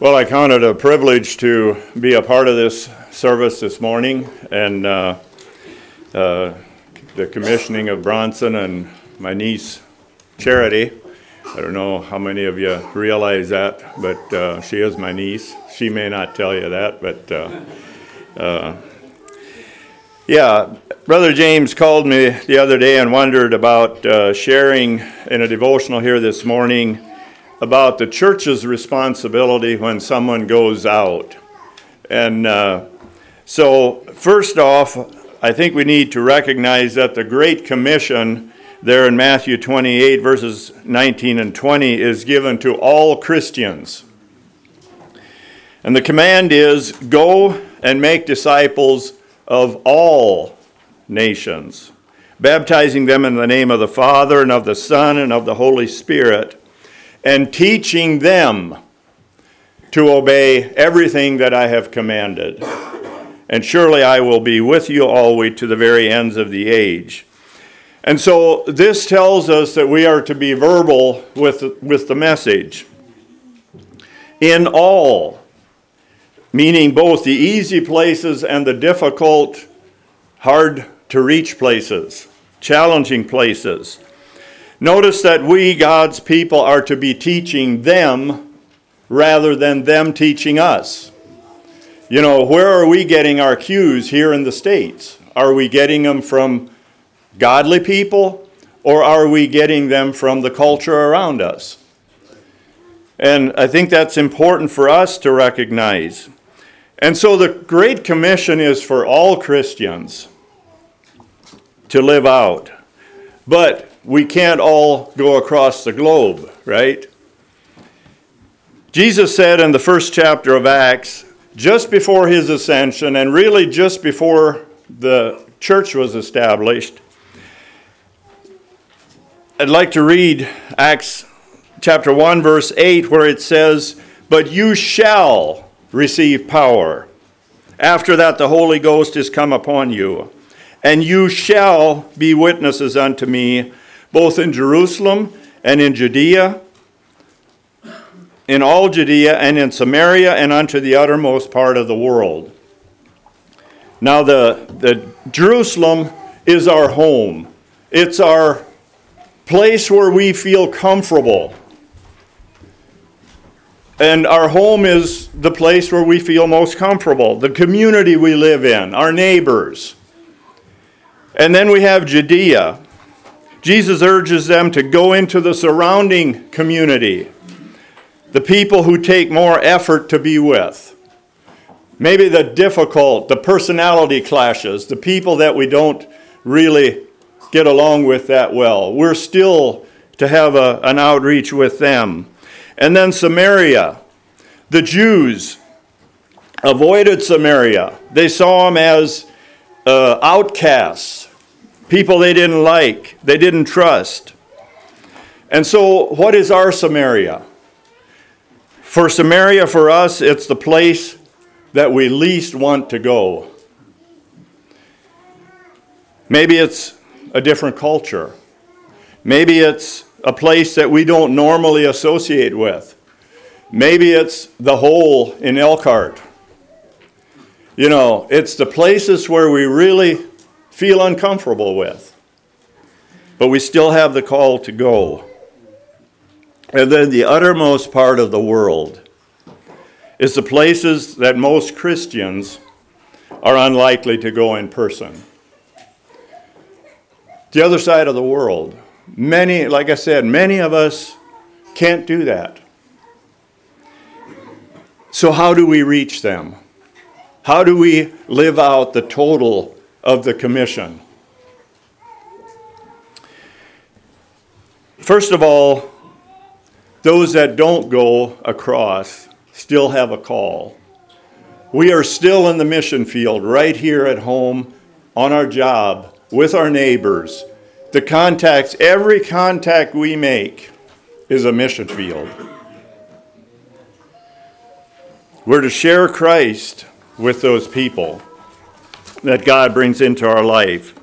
Well, I count it a privilege to be a part of this service this morning, and the commissioning of Bronson and my niece Charity. I don't know how many of you realize that, but she is my niece. She may not tell you that, but yeah, Brother James called me the other day and wondered about sharing in a devotional here this morning about the church's responsibility when someone goes out. And so first off, I think we need to recognize that the Great Commission there in Matthew 28 verses 19 and 20 is given to all Christians. And the command is, go and make disciples of all nations, baptizing them in the name of the Father and of the Son and of the Holy Spirit, and teaching them to obey everything that I have commanded. And surely I will be with you always to the very ends of the age. And so this tells us that we are to be verbal with the message. In all, meaning both the easy places and the difficult, hard to reach places, challenging places. Notice that we, God's people, are to be teaching them rather than them teaching us. You know, where are we getting our cues here in the States? Are we getting them from godly people, or are we getting them from the culture around us? And I think that's important for us to recognize. And so the Great Commission is for all Christians to live out. But we can't all go across the globe, right? Jesus said in the first chapter of Acts, just before his ascension, and really just before the church was established, I'd like to read Acts chapter 1, verse 8, where it says, but you shall receive power. After that, the Holy Ghost is come upon you, and you shall be witnesses unto me, both in Jerusalem and in Judea, in all Judea and in Samaria and unto the uttermost part of the world. Now the Jerusalem is our home. It's our place where we feel comfortable. And our home is the place where we feel most comfortable, the community we live in, our neighbors. And then we have Judea. Jesus urges them to go into the surrounding community, the people who take more effort to be with. Maybe the difficult, the personality clashes, the people that we don't really get along with that well. We're still to have an outreach with them. And then Samaria. The Jews avoided Samaria. They saw them as outcasts, people they didn't like, they didn't trust. And so what is our Samaria? For Samaria, for us, it's the place that we least want to go. Maybe it's a different culture. Maybe it's a place that we don't normally associate with. Maybe it's the hole in Elkhart. You know, it's the places where we really feel uncomfortable with. But we still have the call to go. And then the uttermost part of the world is the places that most Christians are unlikely to go in person. The other side of the world. Many, like I said, many of us can't do that. So how do we reach them? How do we live out the total of the commission? First of all, those that don't go across still have a call. We are still in the mission field right here at home, on our job, with our neighbors. The contacts, every contact we make is a mission field. We're to share Christ with those people that God brings into our life.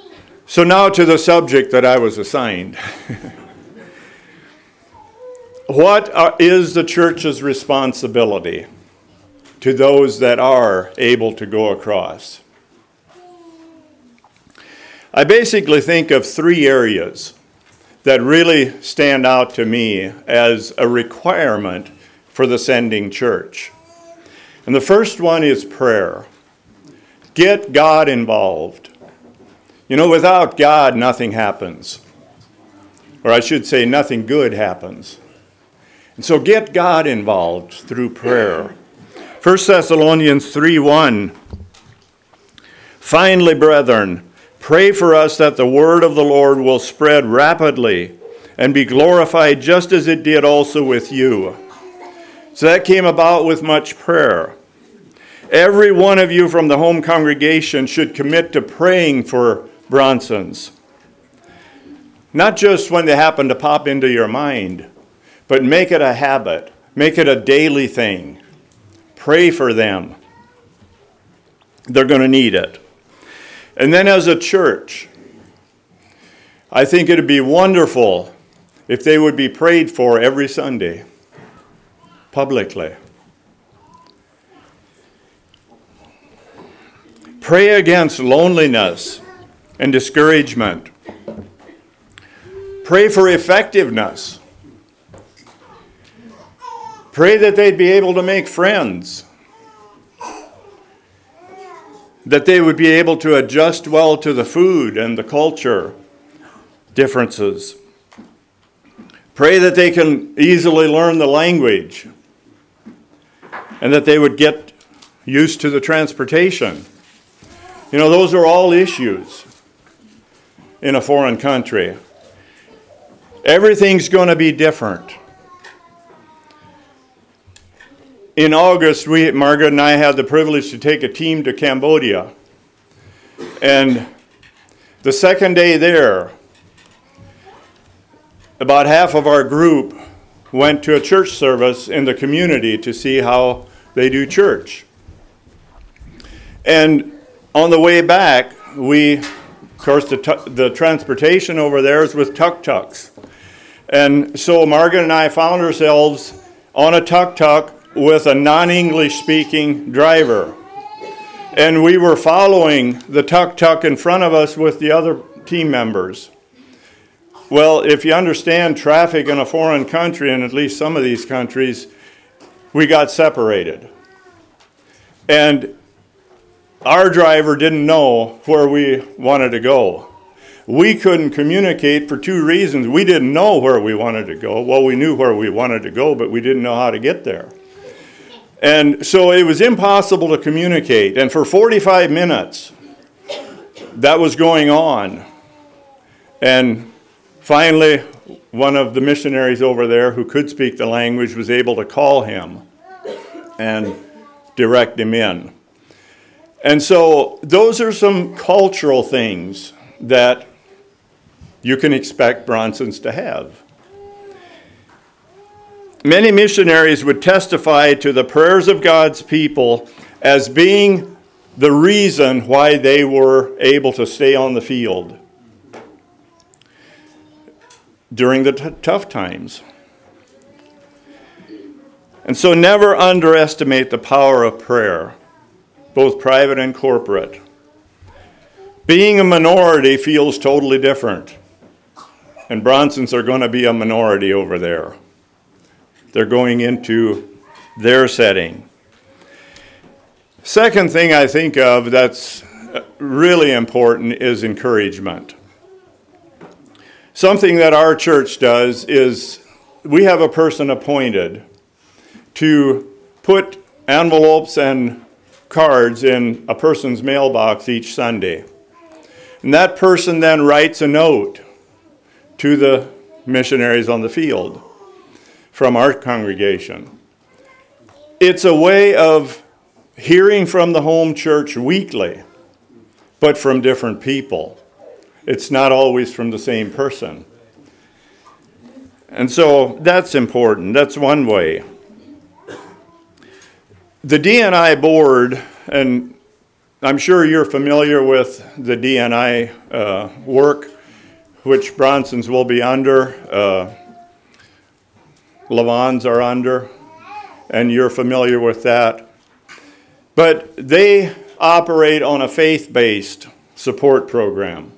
So now to the subject that I was assigned. is the church's responsibility to those that are able to go across? I basically think of three areas that really stand out to me as a requirement for the sending church. And the first one is prayer. Get God involved. You know, without God, nothing happens. Or I should say, nothing good happens. And so get God involved through prayer. 1 Thessalonians 3:1. Finally, brethren, pray for us that the word of the Lord will spread rapidly and be glorified just as it did also with you. So that came about with much prayer. Every one of you from the home congregation should commit to praying for Bronsons. Not just when they happen to pop into your mind, but make it a habit. Make it a daily thing. Pray for them. They're going to need it. And then as a church, I think it would be wonderful if they would be prayed for every Sunday, publicly. Pray against loneliness and discouragement. Pray for effectiveness. Pray that they'd be able to make friends. That they would be able to adjust well to the food and the culture differences. Pray that they can easily learn the language and that they would get used to the transportation. You know, those are all issues in a foreign country. Everything's going to be different. In August, Margaret and I had the privilege to take a team to Cambodia. And the second day there, about half of our group went to a church service in the community to see how they do church. And on the way back, of course, the transportation over there is with tuk-tuks. And so Margaret and I found ourselves on a tuk-tuk with a non-English speaking driver. And we were following the tuk-tuk in front of us with the other team members. Well, if you understand traffic in a foreign country, and at least some of these countries, we got separated. And our driver didn't know where we wanted to go. We couldn't communicate for two reasons. We didn't know where we wanted to go. Well, we knew where we wanted to go, but we didn't know how to get there. And so it was impossible to communicate. And for 45 minutes, that was going on. And finally, one of the missionaries over there who could speak the language was able to call him and direct him in. And so those are some cultural things that you can expect Bronsons to have. Many missionaries would testify to the prayers of God's people as being the reason why they were able to stay on the field during the tough times. And so never underestimate the power of prayer, both private and corporate. Being a minority feels totally different. And Bronsons are going to be a minority over there. They're going into their setting. Second thing I think of that's really important is encouragement. Something that our church does is we have a person appointed to put envelopes and cards in a person's mailbox each Sunday. And that person then writes a note to the missionaries on the field from our congregation. It's a way of hearing from the home church weekly, but from different people. It's not always from the same person. And so that's important. That's one way. The D&I board, and I'm sure you're familiar with the D&I work, which Bronsons will be under. Lavons are under, and you're familiar with that. But they operate on a faith-based support program.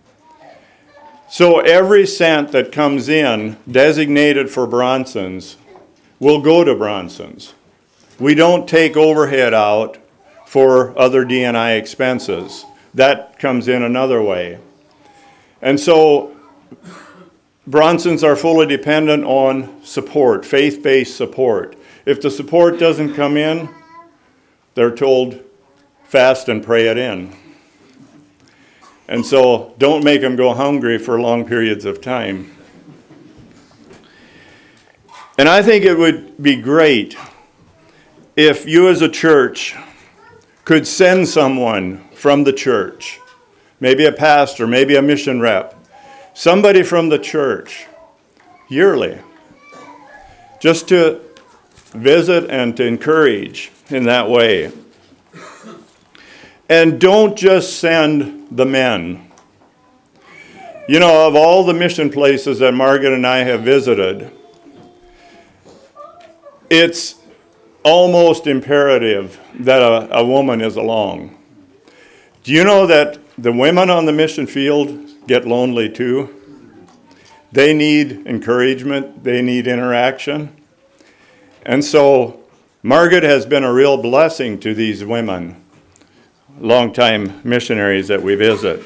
So every cent that comes in designated for Bronson's will go to Bronson's. We don't take overhead out for other DNI expenses. That comes in another way. And so Bronson's are fully dependent on support, faith-based support. If the support doesn't come in, they're told, fast and pray it in. And so don't make them go hungry for long periods of time. And I think it would be great if you as a church could send someone from the church, maybe a pastor, maybe a mission rep, somebody from the church yearly, just to visit and to encourage in that way. And don't just send the men. You know, of all the mission places that Margaret and I have visited, it's almost imperative that a woman is along. Do you know that the women on the mission field get lonely too? They need encouragement, they need interaction. And so Margaret has been a real blessing to these women, longtime missionaries that we visit.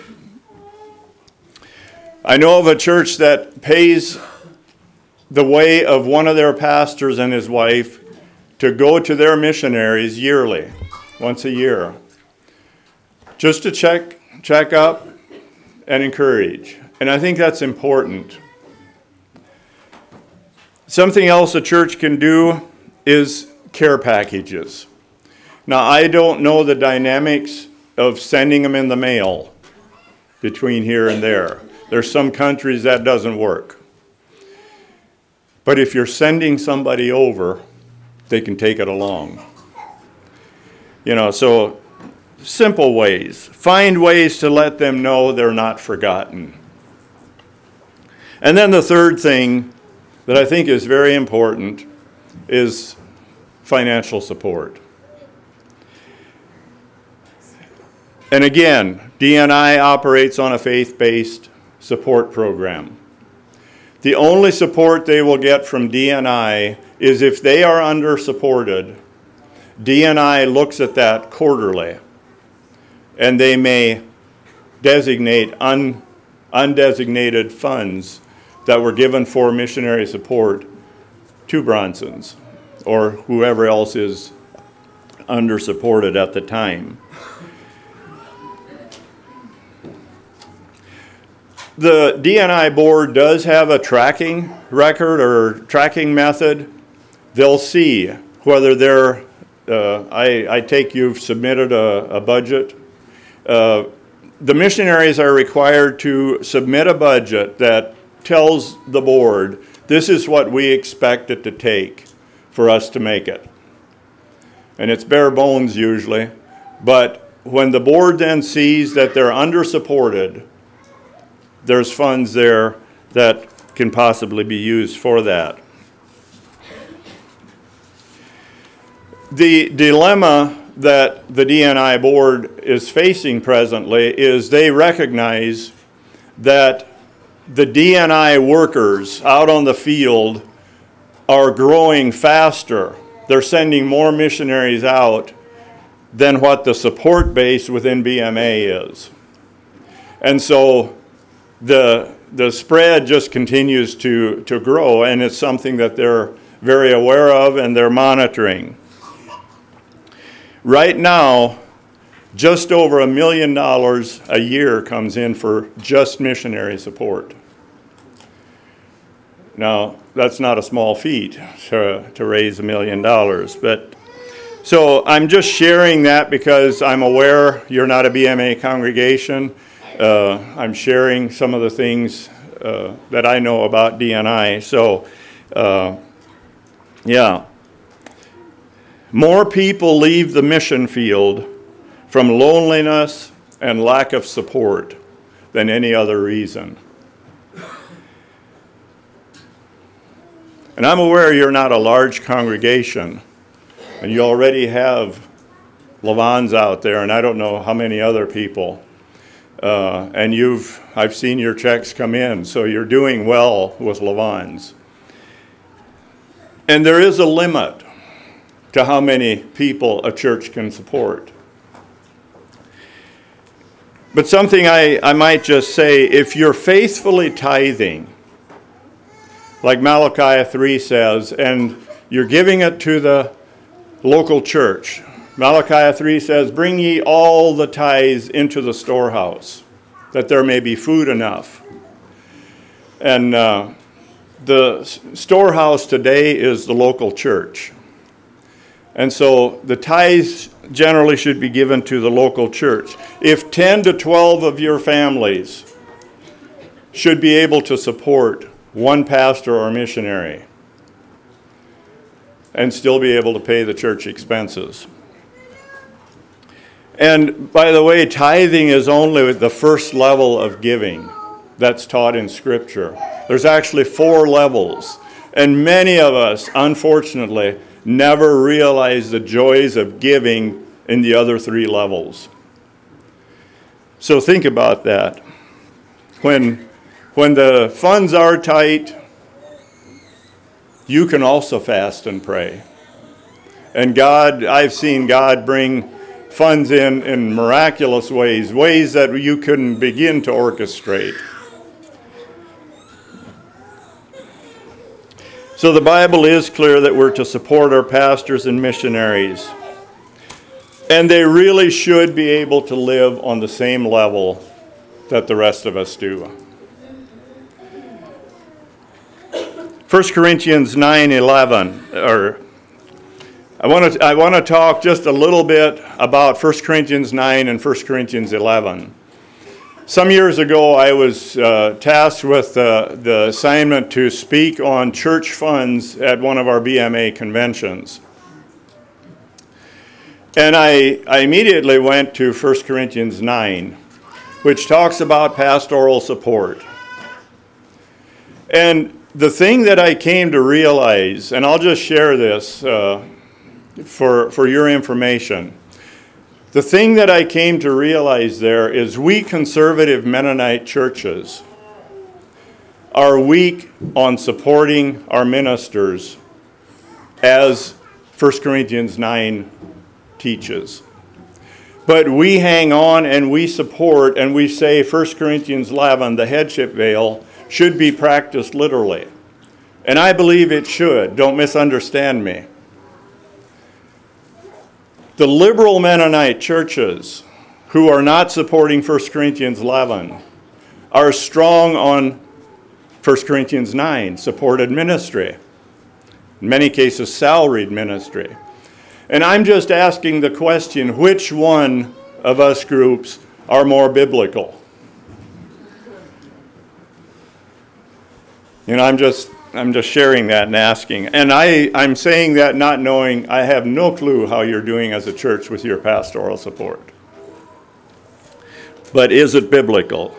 I know of a church that pays the way of one of their pastors and his wife to go to their missionaries yearly, once a year, just to check up and encourage. And I think that's important. Something else a church can do is care packages. Now, I don't know the dynamics of sending them in the mail between here and there. There's some countries that doesn't work. But if you're sending somebody over, they can take it along. You know, so simple ways. Find ways to let them know they're not forgotten. And then the third thing that I think is very important is financial support. And again, DNI operates on a faith-based support program. The only support they will get from DNI is if they are under-supported. DNI looks at that quarterly, and they may designate undesignated funds that were given for missionary support to Bronson's or whoever else is under-supported at the time. The DNI board does have a tracking record or tracking method. They'll see whether they're, I take you've submitted a budget. The missionaries are required to submit a budget that tells the board, this is what we expect it to take for us to make it. And it's bare bones usually, but when the board then sees that they're under-supported, there's funds there that can possibly be used for that. The dilemma that the DNI board is facing presently is they recognize that the DNI workers out on the field are growing faster. They're sending more missionaries out than what the support base within BMA is. And so the spread just continues to grow, and it's something that they're very aware of and they're monitoring. Right now, just over $1 million a year comes in for just missionary support. Now, that's not a small feat to raise $1 million, but so I'm just sharing that because I'm aware you're not a BMA congregation. I'm sharing some of the things that I know about DNI. So, yeah. More people leave the mission field from loneliness and lack of support than any other reason. And I'm aware you're not a large congregation, and you already have Lavons out there, and I don't know how many other people. And I've seen your checks come in, so you're doing well with Lavons. And there is a limit to how many people a church can support. But something I might just say, if you're faithfully tithing, like Malachi 3 says, and you're giving it to the local church. Malachi 3 says, "Bring ye all the tithes into the storehouse, that there may be food enough." And the storehouse today is the local church. And so the tithes generally should be given to the local church. If 10 to 12 of your families should be able to support one pastor or missionary and still be able to pay the church expenses. And by the way, tithing is only the first level of giving that's taught in Scripture. There's actually 4 levels. And many of us, unfortunately, never realize the joys of giving in the other 3 levels. So think about that. When the funds are tight, you can also fast and pray. And I've seen God bring funds in miraculous ways that you couldn't begin to orchestrate. So the Bible is clear that we're to support our pastors and missionaries. And they really should be able to live on the same level that the rest of us do. 1 Corinthians 9:11, I want to talk just a little bit about 1 Corinthians 9 and 1 Corinthians 11. Some years ago, I was tasked with the assignment to speak on church funds at one of our BMA conventions. And I immediately went to 1 Corinthians 9, which talks about pastoral support. And the thing that I came to realize, and I'll just share this for your information. The thing that I came to realize there is we conservative Mennonite churches are weak on supporting our ministers as 1 Corinthians 9 teaches. But we hang on and we support and we say 1 Corinthians 11, the headship veil, should be practiced literally. And I believe it should. Don't misunderstand me. The liberal Mennonite churches who are not supporting 1 Corinthians 11 are strong on 1 Corinthians 9, supported ministry. In many cases, salaried ministry. And I'm just asking the question, which one of us groups are more biblical? You know, I'm just sharing that and asking. And I'm saying that not knowing, I have no clue how you're doing as a church with your pastoral support. But is it biblical?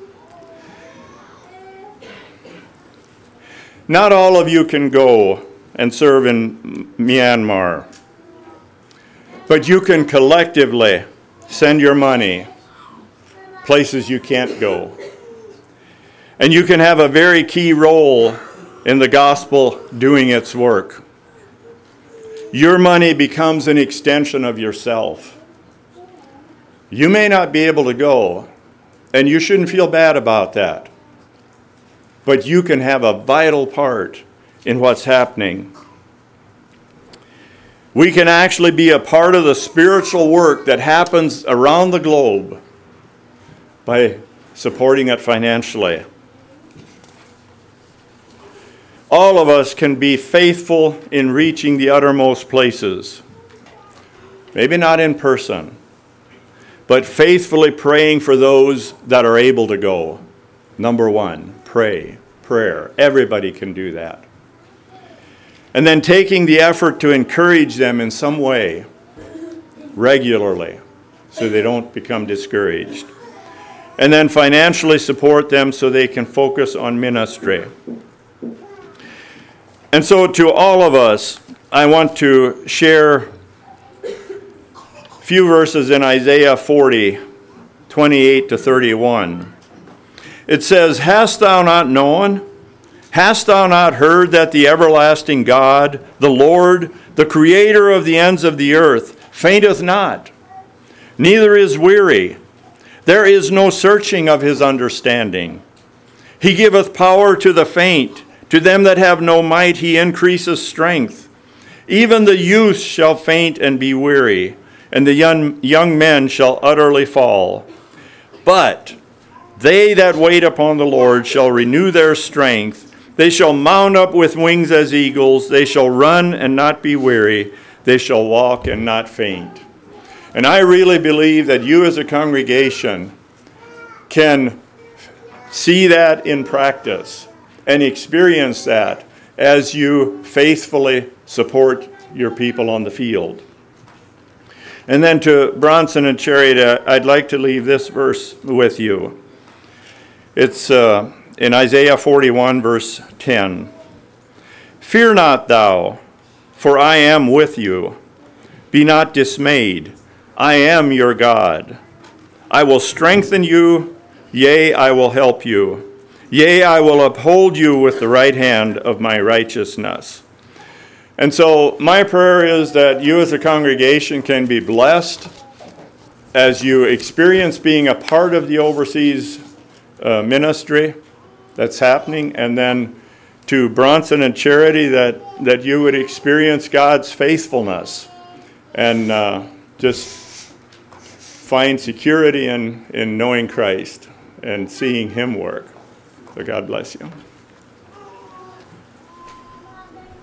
Not all of you can go and serve in Myanmar. But you can collectively send your money places you can't go. And you can have a very key role in the gospel doing its work. Your money becomes an extension of yourself. You may not be able to go, and you shouldn't feel bad about that. But you can have a vital part in what's happening. We can actually be a part of the spiritual work that happens around the globe by supporting it financially. All of us can be faithful in reaching the uttermost places. Maybe not in person, but faithfully praying for those that are able to go. Number one, prayer. Everybody can do that. And then taking the effort to encourage them in some way, regularly, so they don't become discouraged. And then financially support them so they can focus on ministry. And so to all of us, I want to share a few verses in Isaiah 40, 28 to 31. It says, Hast thou not known? Hast thou not heard that the everlasting God, the Lord, the creator of the ends of the earth, fainteth not, neither is weary. There is no searching of his understanding. He giveth power to the faint. To them that have no might he increases strength. Even the youth shall faint and be weary, and the young men shall utterly fall. But they that wait upon the Lord shall renew their strength. They shall mount up with wings as eagles. They shall run and not be weary. They shall walk and not faint. And I really believe that you as a congregation can see that in practice and experience that as you faithfully support your people on the field. And then to Bronson and Charity, I'd like to leave this verse with you. It's in Isaiah 41, verse 10. Fear not thou, for I am with you. Be not dismayed. I am your God. I will strengthen you. Yea, I will help you. Yea, I will uphold you with the right hand of my righteousness. And so my prayer is that you as a congregation can be blessed as you experience being a part of the overseas ministry that's happening, and then to Bronson and Charity that you would experience God's faithfulness and just find security in knowing Christ and seeing him work. So God bless you.